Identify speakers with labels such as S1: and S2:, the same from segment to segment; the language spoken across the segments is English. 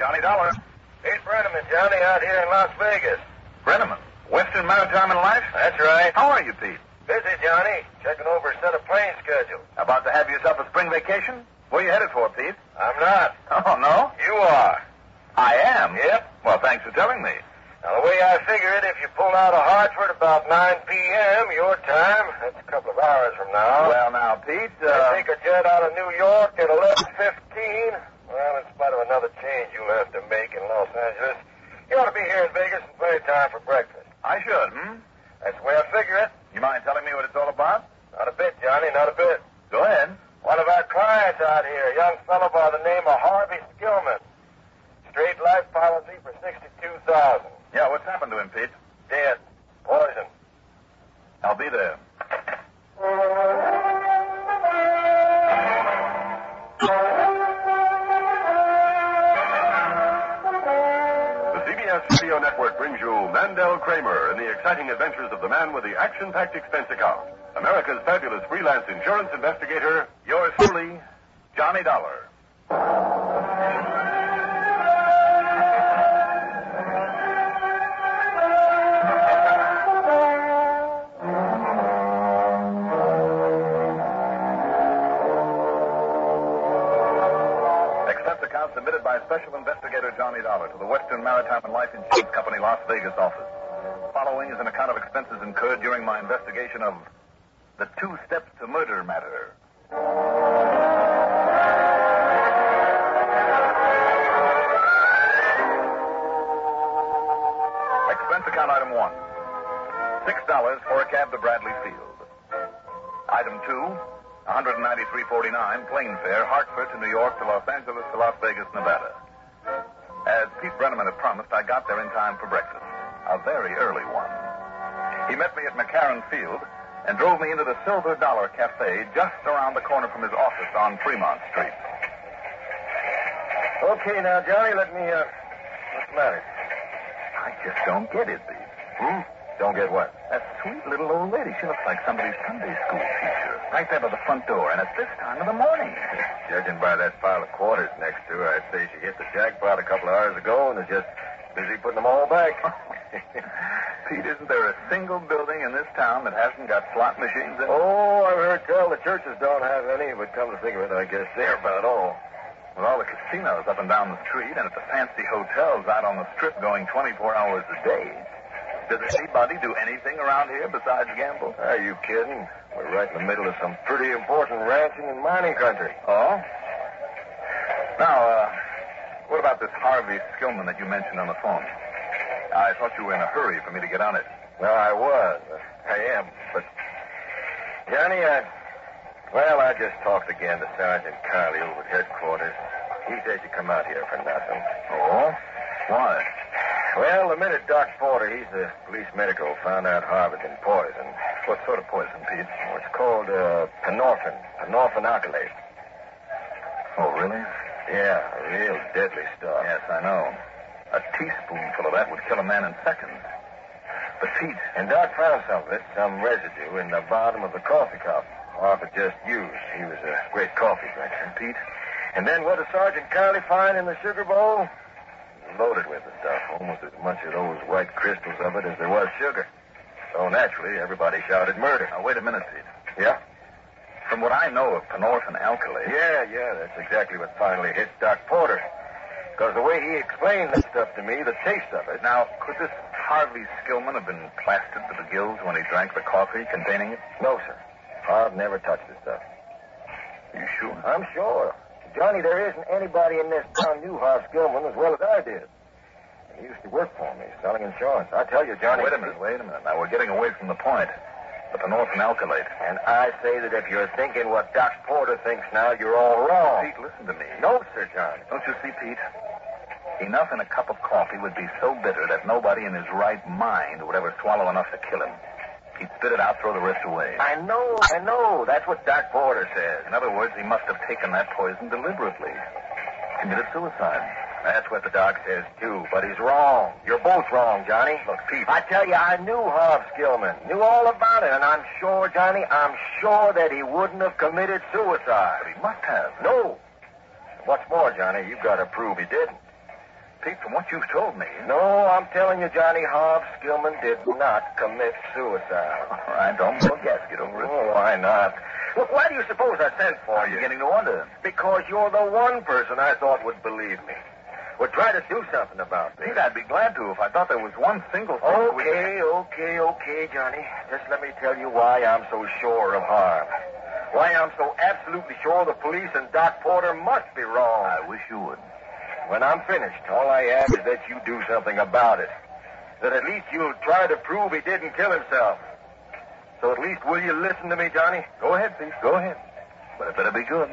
S1: Johnny Dollar.
S2: Pete Brenneman, Johnny, out here in Las Vegas.
S1: Brenneman, Western Maritime and Life?
S2: That's right.
S1: How are you, Pete?
S2: Busy, Johnny. Checking over a set of plane schedules.
S1: About to have yourself a spring vacation? Where are you headed for, Pete?
S2: I'm not.
S1: Oh, no?
S2: You are.
S1: I am?
S2: Yep.
S1: Well, thanks for telling me.
S2: Now, the way I figure it, if you pull out of Hartford about 9 p.m. your time, that's a couple of hours from now.
S1: Well, now, Pete,
S2: I take a jet out of New York at 11:15. Well, in spite of another change you'll have to make in Los Angeles, you ought to be here in Vegas in plenty of time for breakfast.
S1: I should,
S2: That's the way I figure it.
S1: You mind telling me what it's all about?
S2: Not a bit, Johnny, not a bit.
S1: Go ahead.
S2: One of our clients out here, a young fellow by the name of Harvey Skillman. Straight life policy for $62,000.
S1: Yeah, what's happened to him, Pete?
S2: Dead. Poison.
S1: I'll be there.
S3: The CBS Radio Network brings you Mandel Kramer and the exciting adventures of the man with the action-packed expense account. America's fabulous freelance insurance investigator,
S1: Yours truly, Johnny Dollar. Expense account submitted by Special Investigator Johnny Dollar to the Western Maritime and Life Insurance Company, Las Vegas office. Following is an account of expenses incurred during my investigation of the 2 steps to murder matter. Expense account item 1. $6 for a cab to Bradley Field. Item 2, $193.49 plane fare, Hartford to New York to Los Angeles to Las Vegas, Nevada. As Pete Brenneman had promised, I got there in time for breakfast. A very early one. He met me at McCarran Field and drove me into the Silver Dollar Cafe just around the corner from his office on Fremont Street.
S2: Okay, now, Johnny, let me, what's the matter?
S1: I just don't get it, Pete.
S2: Don't get what?
S1: That sweet little old lady. She looks like somebody's Sunday school teacher. Right there by the front door, and at this time of the morning.
S2: Judging by that pile of quarters next to her, I'd say she hit the jackpot a couple of hours ago and is just busy putting them all back.
S1: Pete, isn't there a single building in this town that hasn't got slot machines in it?
S2: Oh, I've heard tell the churches don't have any, but come to think of it, I guess they're about all.
S1: With all the casinos up and down the street and at the fancy hotels out on the strip going 24 hours a day, does anybody do anything around here besides gamble?
S2: Are you kidding? We're right in the middle of some pretty important ranching and mining country.
S1: Oh? Now, what about this Harvey Skillman that you mentioned on the phone? I thought you were in a hurry for me to get on it.
S2: Well, I was. I am. But, Johnny, I just talked again to Sergeant Carley over at headquarters. He says you come out here for nothing.
S1: Oh? Why?
S2: Well, the minute Doc Porter, he's the police medical, found out Harvey's been poisoned.
S1: What sort of poison, Pete?
S2: Well, it's called Penorphin alkylate.
S1: Oh, really?
S2: Yeah, real deadly stuff.
S1: Yes, I know. A teaspoonful of that would kill a man in seconds. But, Pete...
S2: And Doc found some of it, some residue, in the bottom of the coffee cup Harvey just used. He was a great coffee drinker.
S1: And, Pete?
S2: And then what did Sergeant Carley find in the sugar bowl? Loaded with the stuff. Almost as much of those white crystals of it as there was sugar. So, naturally, everybody shouted murder.
S1: Now, wait a minute, Pete.
S2: Yeah?
S1: From what I know of Penorphin alkylate...
S2: Yeah, that's exactly what finally hit Doc Porter. Because the way he explained that stuff to me, the taste of it...
S1: Now, could this Harvey Skillman have been plastered to the gills when he drank the coffee containing it?
S2: No, sir. Harv never touched the stuff.
S1: You sure?
S2: I'm sure. Johnny, there isn't anybody in this town knew Harv Skillman as well as I did. And he used to work for me, selling insurance. I tell you, Johnny...
S1: Wait a minute. Now, we're getting away from the point. The Penorphin alkylate.
S2: And I say that if you're thinking what Doc Porter thinks now, you're all wrong.
S1: Pete, listen to me.
S2: No, sir, Johnny.
S1: Don't you see, Pete? Enough in a cup of coffee would be so bitter that nobody in his right mind would ever swallow enough to kill him. He'd spit it out, throw the rest away.
S2: I know. That's what Doc Porter says.
S1: In other words, he must have taken that poison deliberately. Committed suicide.
S2: That's what the doc says, too. But he's wrong. You're both wrong, Johnny.
S1: Look, Pete.
S2: I tell you, I knew Harv Skillman. Knew all about it. And I'm sure, Johnny, that he wouldn't have committed suicide.
S1: But he must have.
S2: No. What's more, Johnny, you've got to prove he didn't.
S1: Pete, from what you've told me...
S2: No, I'm telling you, Johnny, Harv Skillman did not commit suicide.
S1: All right, don't guess. Get over it.
S2: Oh, why not? Look, why do you suppose I sent for
S1: I'm
S2: you?
S1: beginning to wonder.
S2: Because you're the one person I thought would believe me. Would try to do something about this.
S1: Pete, I'd be glad to if I thought there was one single thing...
S2: Okay, Johnny. Just let me tell you why I'm so sure of Harv. Why I'm so absolutely sure the police and Doc Porter must be wrong.
S1: I wish you would.
S2: When I'm finished, all I ask is that you do something about it. That at least you'll try to prove he didn't kill himself. So at least will you listen to me, Johnny?
S1: Go ahead, Pete. Go ahead. But it better be good.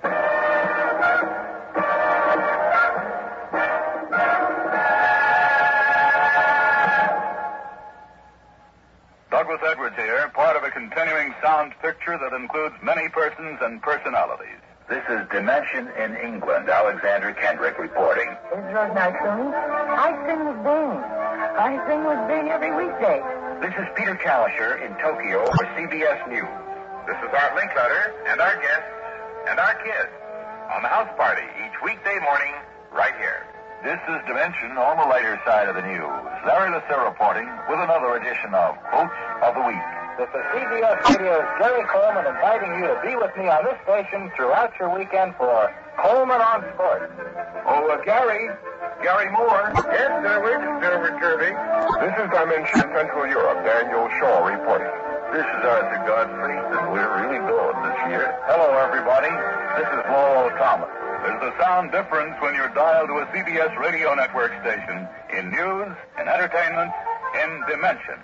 S1: Douglas Edwards here, part of a continuing sound picture that includes many persons and personalities. This is Dimension in England. Alexander Kendrick reporting.
S4: Is Rose nice singing? I sing with Bing. I sing with Bing every weekday.
S1: This is Peter Kalisher in Tokyo for CBS News. This is Art Linkletter and our guests and our kids on the house party each weekday morning right here. This is Dimension on the lighter side of the news. Larry Lasser reporting with another edition of Quotes of the Week.
S5: This is CBS Radio's Jerry Coleman inviting you to be with me on this station throughout your weekend for Coleman on Sports.
S1: Oh, Gary Moore.
S2: Yes, Derwin Kirby.
S3: This is Dimension Central Europe. Daniel Shaw reporting.
S1: This is Arthur Godfrey, and we're really going this year. Hello, everybody. This is Lowell Thomas. There's a sound difference when you're dialed to a CBS radio network station in news, in entertainment, in Dimension.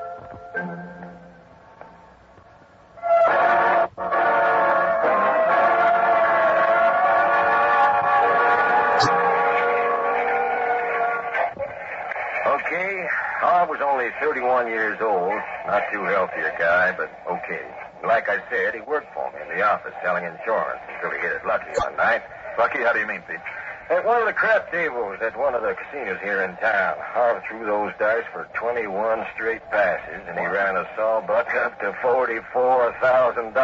S2: Okay, Harv was only 31 years old. Not too healthy a guy, but okay. Like I said, he worked for me in the office selling insurance until he hit it lucky one night.
S1: Lucky? How do you mean, Pete?
S2: At one of the crap tables at one of the casinos here in town, Harv threw those dice for 21 straight passes, and he ran a sawbuck up to $44,000.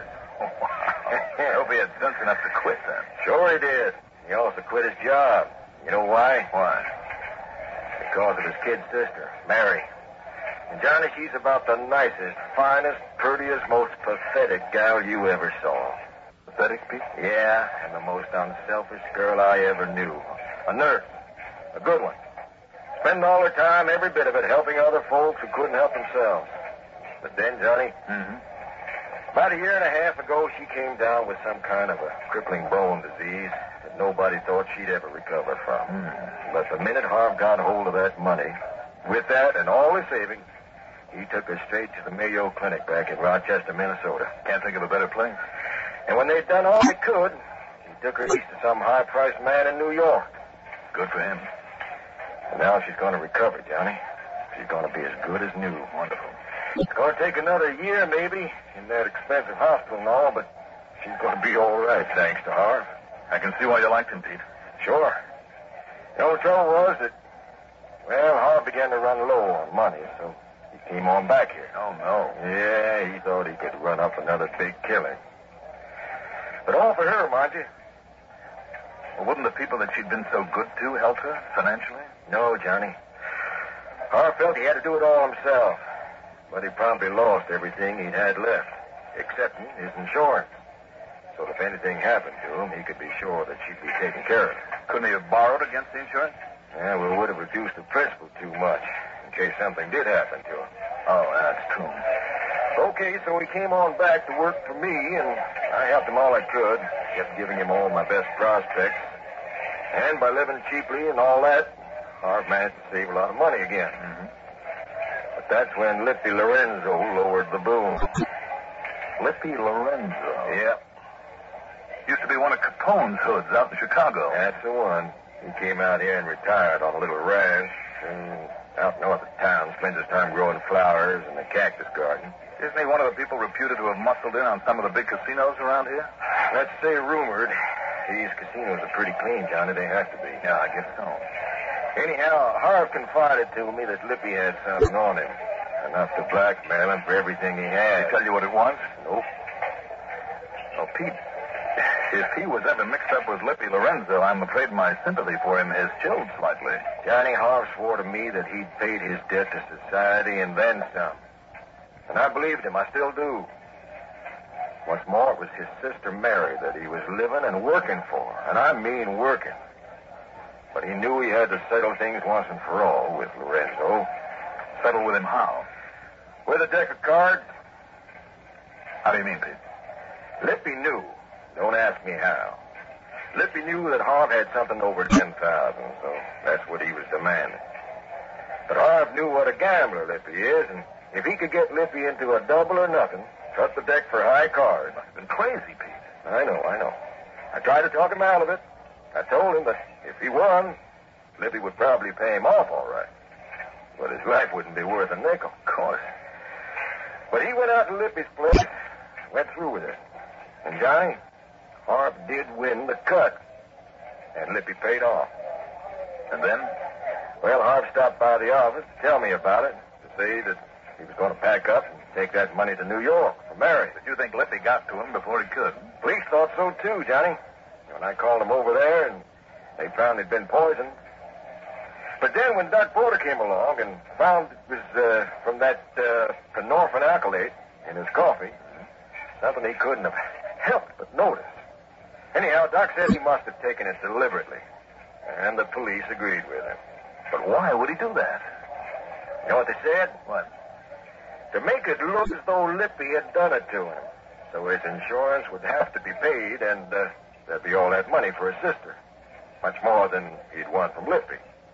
S1: I hope he had sense enough to quit then.
S2: Sure he did. He also quit his job. You know why?
S1: Why?
S2: Because of his kid sister, Mary. And Johnny, she's about the nicest, finest, prettiest, most pathetic gal you ever saw.
S1: Pathetic, Pete?
S2: Yeah, and the most unselfish girl I ever knew. A nurse. A good one. Spend all her time, every bit of it, helping other folks who couldn't help themselves. But then, Johnny, about a year and a half ago, she came down with some kind of a crippling bone disease that nobody thought she'd ever recover from. But the minute Harv got hold of that money, with that and all his savings, he took her straight to the Mayo Clinic back in Rochester, Minnesota.
S1: Can't think of a better place.
S2: And when they'd done all they could, he took her east to some high-priced man in New York.
S1: Good for him.
S2: And now she's going to recover, Johnny. She's going to be as good as new.
S1: Wonderful.
S2: It's going to take another year, maybe, in that expensive hospital and all, but she's going to be all right, thanks to Harv.
S1: I can see why you liked him, Pete.
S2: Sure. The only trouble was that, well, Harv began to run low on money, so he came on back here.
S1: Oh, no.
S2: Yeah, he thought he could run up another big killing. But all for her, mind you.
S1: Well, wouldn't the people that she'd been so good to help her financially?
S2: No, Johnny. Harv felt he had to do it all himself. But he promptly lost everything he'd had left, excepting his insurance. So if anything happened to him, he could be sure that she'd be taken care of.
S1: Couldn't he have borrowed against the insurance?
S2: Yeah, well, it would have reduced the principal too much, in case something did happen to him.
S1: Oh, that's true.
S2: Okay, so he came on back to work for me, and I helped him all I could. Kept giving him all my best prospects. And by living cheaply and all that, Harv managed to save a lot of money again. But that's when Lippy Lorenzo lowered the boom.
S1: Lippy Lorenzo?
S2: Yeah.
S1: Used to be one of Capone's hoods out in Chicago.
S2: That's the one. He came out here and retired on a little ranch out north of town. Spends his time growing flowers in the cactus garden.
S1: Isn't he one of the people reputed to have muscled in on some of the big casinos around here?
S2: Let's say rumored. These casinos are pretty clean, Johnny. They have to be.
S1: Yeah, I guess so.
S2: Anyhow, Harv confided to me that Lippy had something on him. Enough to blackmail him for everything he had.
S1: Did he tell you what it was?
S2: Nope.
S1: Oh, Pete, If he was ever mixed up with Lippy Lorenzo, I'm afraid my sympathy for him has chilled slightly.
S2: Johnny Harv swore to me that he'd paid his debt to society and then some. And I believed him. I still do. What's more, it was his sister Mary that he was living and working for. And I mean working. But he knew he had to settle things once and for all with Lorenzo.
S1: Settle with him how?
S2: With a deck of cards.
S1: How do you mean, Pete?
S2: Lippy knew. Don't ask me how. Lippy knew that Harv had something over 10,000, so that's what he was demanding. But Harv knew what a gambler Lippy is, and if he could get Lippy into a double or nothing, cut the deck for high cards.
S1: Must have been crazy, Pete.
S2: I know. I tried to talk him out of it. I told him that if he won, Lippy would probably pay him off all right. But his life wouldn't be worth a nickel.
S1: Of course.
S2: But he went out to Lippy's place, went through with it. And Johnny, Harv did win the cut. And Lippy paid off.
S1: And then?
S2: Well, Harv stopped by the office to tell me about it, to say that he was going to pack up and take that money to New York for Mary.
S1: Did you think Lippy got to him before he could?
S2: Police thought so, too, Johnny. When I called him over there, and they found he'd been poisoned. But then when Doc Porter came along and found it was from that Norphin accolade in his coffee, something he couldn't have helped but notice. Anyhow, Doc said he must have taken it deliberately, and the police agreed with him.
S1: But why would he do that?
S2: You know what they said?
S1: What?
S2: To make it look as though Lippy had done it to him. So his insurance would have to be paid, and there'd be all that money for his sister. Much more than he'd won from Lippy.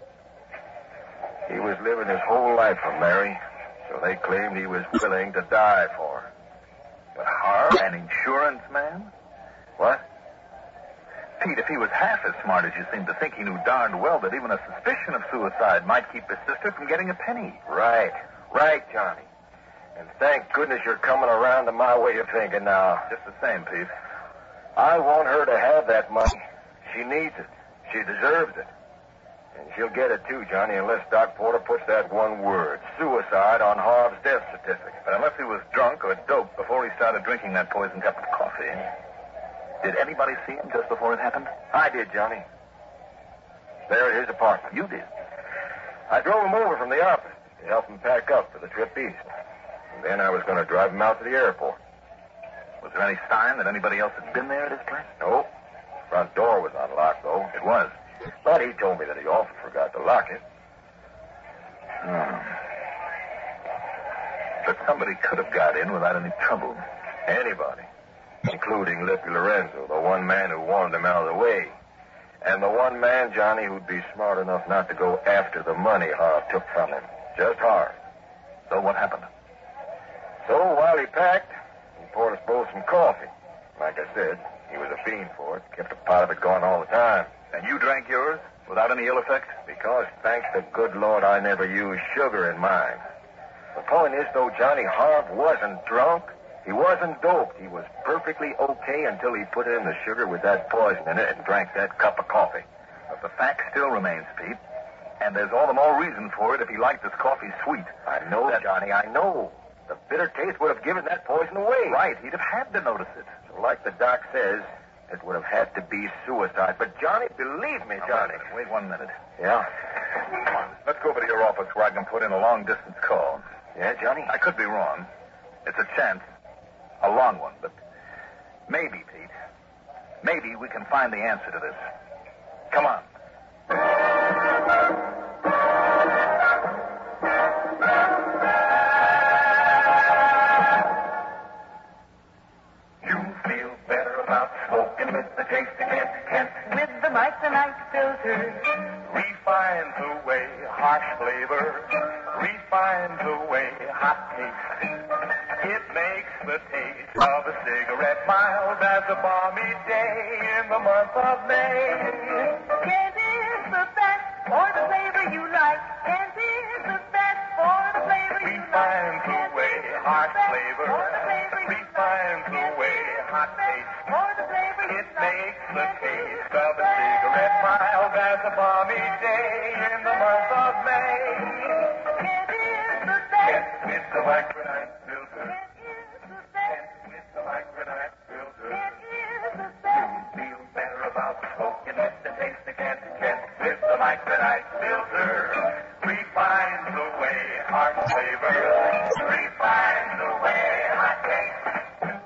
S2: He was living his whole life for Mary, so they claimed he was willing to die for her.
S1: But Harv, an insurance man?
S2: What?
S1: Pete, if he was half as smart as you seem to think, he knew darned well that even a suspicion of suicide might keep his sister from getting a penny.
S2: Right, Johnny. And thank goodness you're coming around to my way of thinking now.
S1: Just the same, Pete.
S2: I want her to have that money. She needs it. She deserves it. And she'll get it, too, Johnny, unless Doc Porter puts that one word, suicide, on Harv's death certificate.
S1: But unless he was drunk or doped before he started drinking that poisoned cup of coffee. Did anybody see him just before it happened?
S2: I did, Johnny. There at his apartment.
S1: You did?
S2: I drove him over from the office to help him pack up for the trip east. And then I was going to drive him out to the airport.
S1: Was there any sign that anybody else had been there at his place?
S2: No. Front door was unlocked, though.
S1: It was.
S2: But he told me that he often forgot to lock it.
S1: But somebody could have got in without any trouble.
S2: Anybody. Including Lippy Lorenzo, the one man who wanted him out of the way. And the one man, Johnny, who'd be smart enough not to go after the money Harv took from him. Just Harv.
S1: So what happened?
S2: So while he packed, he poured us both some coffee. Like I said, he was a fiend for it. Kept a pot of it going all the time.
S1: And you drank yours without any ill effect?
S2: Because, thanks to good Lord, I never used sugar in mine. The point is, though, Johnny, Harv wasn't drunk. He wasn't doped. He was perfectly okay until he put in the sugar with that poison in it and drank that cup of coffee.
S1: But the fact still remains, Pete. And there's all the more reason for it if he liked his coffee sweet.
S2: I know, Johnny, I know. The bitter taste would have given that poison away.
S1: Right, he'd have had to notice it.
S2: So like the doc says, it would have had to be suicide. But, Johnny, believe me, Johnny.
S1: Wait 1 minute.
S2: Yeah?
S1: Come on. Let's go over to your office where I can put in a long-distance call.
S2: Yeah, Johnny?
S1: I could be wrong. It's a chance. A long one, but maybe, Pete. Maybe we can find the answer to this. Come on. You feel better about smoking with the taste of Kent.
S4: With the Micronite filter.
S1: Refines away harsh flavor. Refines away hot taste. It makes the taste of a cigarette mild as a balmy day in the month of May.
S4: Kent is the best for the flavor you like. Kent is the best for the flavor you like.
S1: Refines away harsh flavor. Refines away hot taste. It makes the taste of a cigarette mild as a balmy day in the month of May.
S4: Kent is the best.
S1: Kent with the Micronite filter.
S4: Kent is the best.
S1: Kent with the Micronite filter.
S4: Kent is the best.
S6: expedite filter. Refine the way our flavor. Refine the way I taste.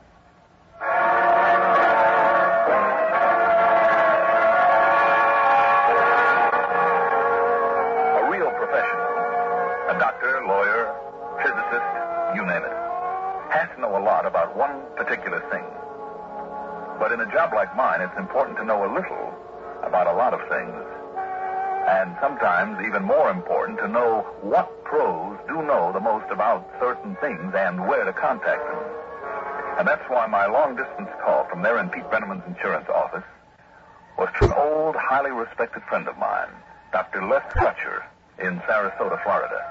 S1: A real professional, a doctor, lawyer, physicist, you name it, has to know a lot about one particular thing. But in a job like mine, it's important to know a little about a lot of things. And sometimes even more important to know what pros do know the most about certain things and where to contact them. And that's why my long-distance call from there in Pete Brenneman's insurance office was to an old, highly respected friend of mine, Dr. Les Crutcher, in Sarasota, Florida.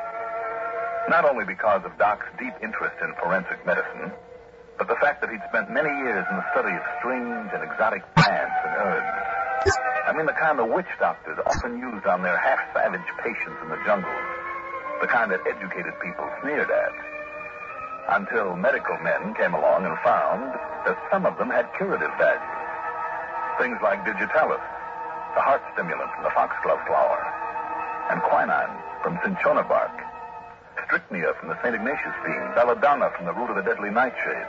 S1: Not only because of Doc's deep interest in forensic medicine, but the fact that he'd spent many years in the study of strange and exotic plants and herbs. I mean, the kind the witch doctors often used on their half-savage patients in the jungles. The kind that educated people sneered at. Until medical men came along and found that some of them had curative value. Things like digitalis, the heart stimulant from the foxglove flower, and quinine from cinchona bark, strychnia from the St. Ignatius bean, belladonna from the root of the deadly nightshade.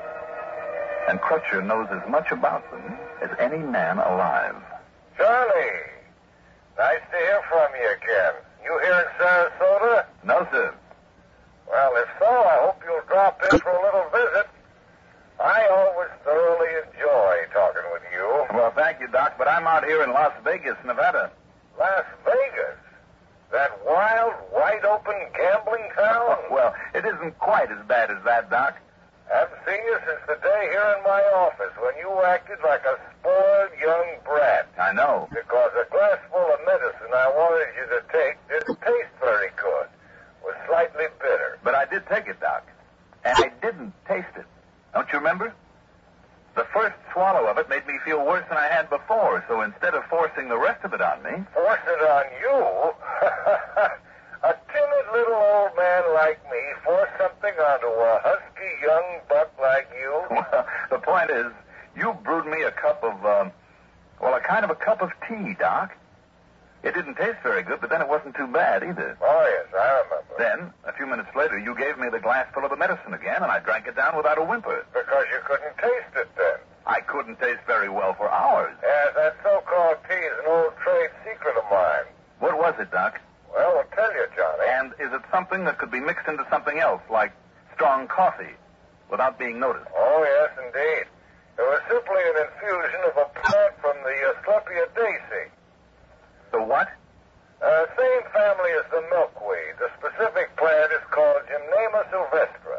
S1: And Crutcher knows as much about them as any man alive.
S2: Johnny, nice to hear from you again. You here in Sarasota?
S1: No, sir.
S2: Well, if so, I hope you'll drop in for a little visit. I always thoroughly enjoy talking with you.
S1: Well, thank you, Doc, but I'm out here in Las Vegas, Nevada.
S2: Las Vegas? That wild, wide-open gambling town?
S1: Well, it isn't quite as bad as that, Doc.
S2: Haven't seen you since the day here in my office when you acted like a spoiled young brat.
S1: I know.
S2: Because a glass full of medicine I wanted you to take didn't taste very good. Was slightly bitter.
S1: But I did take it, Doc. And I didn't taste it. Don't you remember? The first swallow of it made me feel worse than I had before, so instead of forcing the rest of it on me...
S2: Force it on you? A timid little old man like me force something onto a husky young buck like you?
S1: Well, the point is, you brewed me a cup of, a kind of a cup of tea, Doc. It didn't taste very good, but then it wasn't too bad either.
S2: Oh, yes, I remember.
S1: Then, a few minutes later, you gave me the glass full of the medicine again, and I drank it down without a whimper.
S2: Because you couldn't taste it then.
S1: I couldn't taste very well for hours.
S2: Yes, that so-called tea is an old trade secret of mine.
S1: What was it, Doc?
S2: Well, I'll tell you, Johnny.
S1: And is it something that could be mixed into something else, like strong coffee, without being noticed?
S2: Oh, yes, indeed. It was simply an infusion of a plant from the Asclepiadaceae.
S1: The what?
S2: Same family as the milkweed. The specific plant is called Gymnema sylvestre.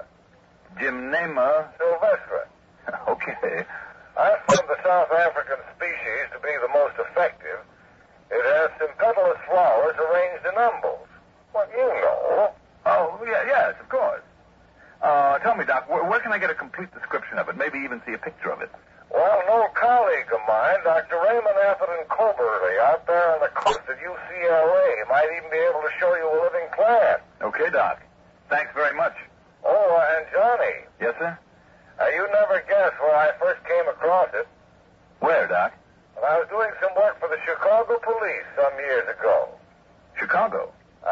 S1: Gymnema?
S2: Sylvestre.
S1: Okay.
S2: I found the South African species to be the most effective. It has sympedalous flowers arranged in umbels. Well, you know.
S1: Oh, yes, of course. Tell me, Doc, where can I get a complete description of it? Maybe even see a picture of it.
S2: Well, an old colleague of mine, Dr. Raymond Atherton Coberly, out there on the coast at UCLA, might even be able to show you a living plant.
S1: Okay, Doc. Thanks very much.
S2: Oh, and Johnny.
S1: Yes, sir?
S2: You never guess where I first came across it.
S1: Where, Doc?
S2: When I was doing some work for the Chicago police some years ago.
S1: Chicago?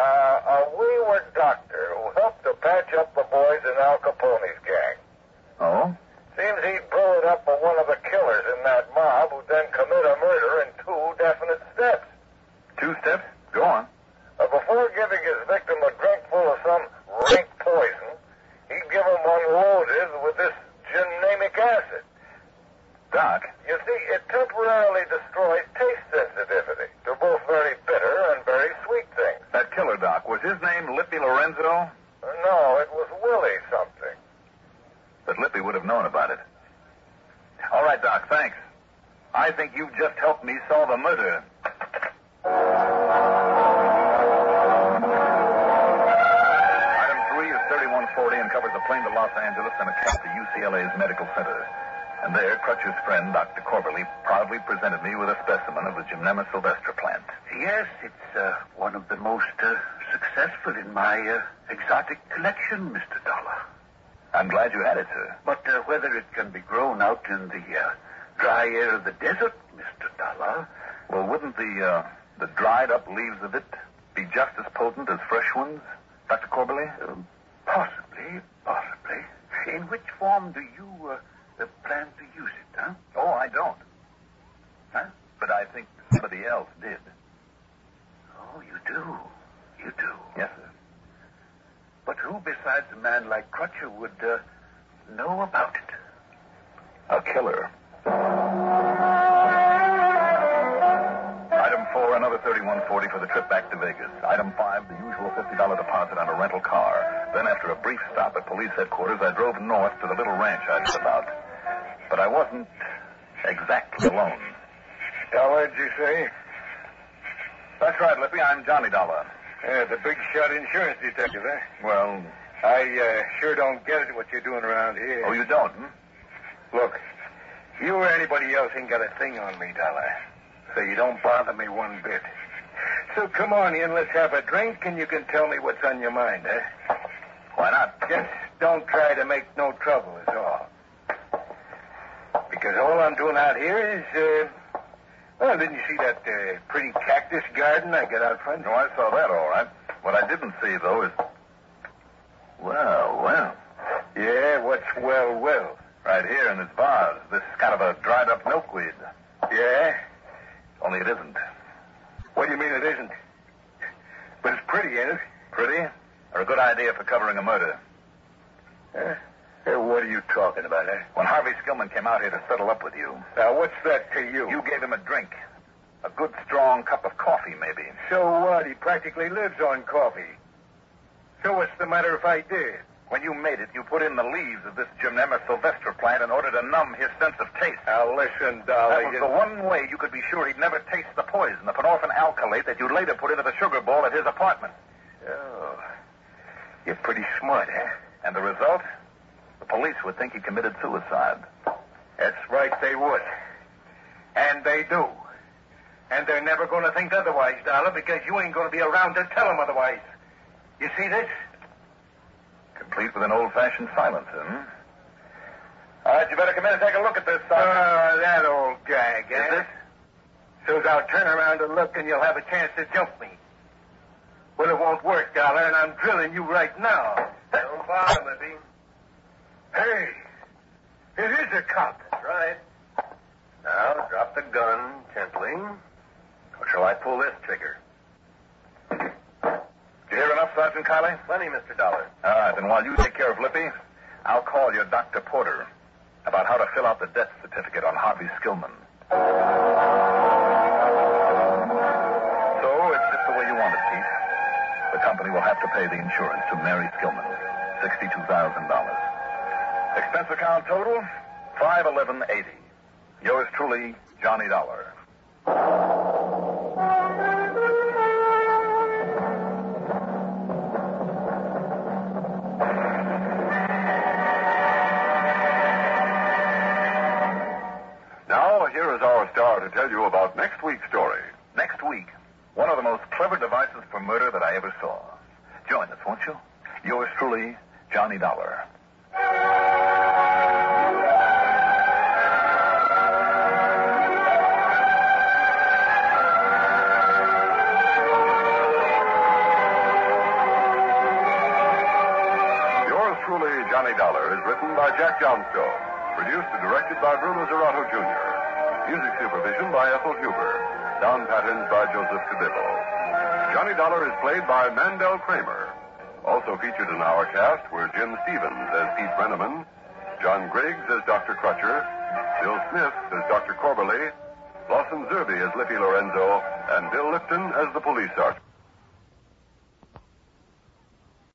S2: A wayward doctor who helped to patch up the boys in Al Capone's gang.
S1: Oh?
S2: Seems he'd blow it up for one of the killers in that mob who'd then commit a murder in 2 definite steps.
S1: 2 steps? Go on.
S2: Before giving his victim a drink full of some rank poison, he'd give him one loaded with this gymnamic acid.
S1: Doc?
S2: You see, it temporarily destroyed taste sensitivity to both very bitter and very sweet things.
S1: That killer, Doc, was his name Lippy Lorenzo?
S2: No, it was Willie something.
S1: But Lippy would have known about it. All right, Doc, thanks. I think you've just helped me solve a murder. Item 3 is 3140 and covers a plane to Los Angeles and a cab to UCLA's medical center. And there, Crutcher's friend, Dr. Coberly, proudly presented me with a specimen of the Gymnema sylvestre plant.
S7: Yes, it's one of the most successful in my exotic collection, Mr. Dollar.
S1: I'm glad you had it, sir.
S7: But whether it can be grown out in the dry air of the desert, Mr. Dollar...
S1: Well, wouldn't the the dried up leaves of it be just as potent as fresh ones, Dr. Corbally?
S7: Possibly. In which form do you plan to use it, huh?
S1: Oh, I don't.
S7: Huh?
S1: But I think somebody else did.
S7: Oh, you do.
S1: Yes, sir.
S7: But who besides a man like Crutcher would know about it?
S1: A killer. Item 4, another $31.40 for the trip back to Vegas. Item 5, the usual $50 deposit on a rental car. Then, after a brief stop at police headquarters, I drove north to the little ranch I'd heard about. But I wasn't exactly alone.
S2: Dollar, did you say?
S1: That's right, Lippy. I'm Johnny Dollar.
S2: Yeah, the big shot insurance detective, eh?
S1: Well,
S2: I sure don't get it what you're doing around here.
S1: oh, you don't, hmm?
S2: Look, you or anybody else ain't got a thing on me, Dollar. So you don't bother me one bit. So come on in, let's have a drink, and you can tell me what's on your mind, eh?
S1: Why not?
S2: Just don't try to make no trouble, is all. Because all I'm doing out here is, well, didn't you see that pretty cactus garden I got out front?
S1: No, I saw that, all right. What I didn't see, though, is... Well.
S2: Yeah, what's well?
S1: Right here in this vase, this kind of a dried-up milkweed.
S2: Yeah?
S1: Only it isn't.
S2: What do you mean it isn't? But it's pretty, ain't it?
S1: Pretty? Or a good idea for covering a murder?
S2: What are you talking about, eh?
S1: When Harvey Skillman came out here to settle up with you,
S2: Now, what's that to you?
S1: you gave him a drink. A good, strong cup of coffee, maybe.
S2: So what? He practically lives on coffee. So what's the matter if I did?
S1: When you made it, you put in the leaves of this Gymnema sylvestre plant in order to numb his sense of taste.
S2: Now, listen, Dollar.
S1: That was the one way you could be sure he'd never taste the poison, the penorphin alkylate that you later put into the sugar bowl at his apartment.
S2: Oh, you're pretty smart, eh?
S1: And the result? The police would think he committed suicide.
S2: That's right, they would. And they do. And they're never going to think otherwise, Dollar, because you ain't going to be around to tell them otherwise. You see this?
S1: Complete with an old-fashioned silencer, All right, you better come in and take a look at this, Sergeant.
S2: That old gag, eh?
S1: Is it?
S2: So's I'll turn around and look and you'll have a chance to jump me. Well, it won't work, Dollar, and I'm drilling you right now.
S6: Don't bother, Lippy.
S2: Hey, it is a cop.
S6: That's right. Now, drop the gun gently.
S1: Or shall I pull this trigger? Did you hear enough, Sergeant Kiley?
S6: Plenty, Mr. Dollar.
S1: All right, then while you take care of Lippy, I'll call your Dr. Porter about how to fill out the death certificate on Harvey Skillman. So it's just the way you want it, Chief. The company will have to pay the insurance to Mary Skillman, $62,000. Expense account total, $511.80. Yours truly, Johnny Dollar.
S3: Now, here is our star to tell you about next week's story.
S1: Next week, one of the most clever devices for murder that I ever saw. Join us, won't you? Yours truly, Johnny Dollar.
S3: Yours truly, Johnny Dollar, is written by Jack Johnstone. Produced and directed by Bruno Zerato, Jr. Music supervision by Ethel Huber. Sound patterns by Joseph Cabillo. Johnny Dollar is played by Mandel Kramer. Also featured in our cast were Jim Stevens as Pete Brenneman, John Griggs as Dr. Crutcher, Bill Smith as Dr. Corbally, Lawson Zerby as Lippy Lorenzo, and Bill Lipton as the police sergeant.